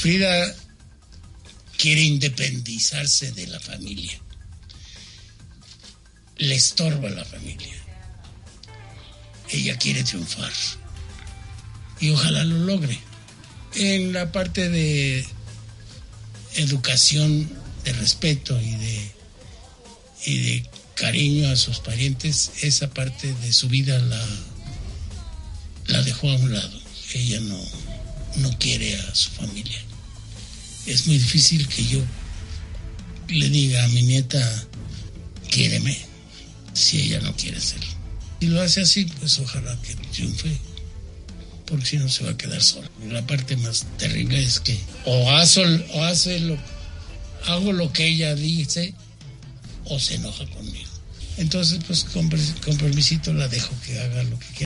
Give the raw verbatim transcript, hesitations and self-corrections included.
Frida quiere independizarse de la familia. Le estorba la familia. Ella quiere triunfar. Y ojalá lo logre. En la parte de educación, de respeto y de, y de cariño a sus parientes, esa parte de su vida la, la dejó a un lado. Ella no, no quiere a su familia. Es muy difícil que yo le diga a mi nieta, quiéreme, si ella no quiere hacerlo. Si lo hace así, pues ojalá que triunfe, porque si no se va a quedar sola. La parte más terrible es que o, hazo, o hace lo, hago lo que ella dice, o se enoja conmigo. Entonces, pues con, con permisito la dejo que haga lo que quiera.